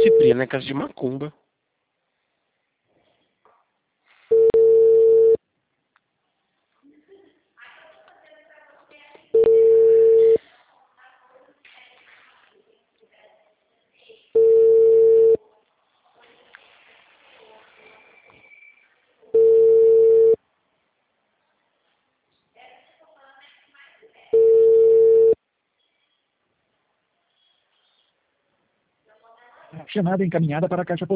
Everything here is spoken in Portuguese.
Cipriano é casa de macumba. Chamada encaminhada para a caixa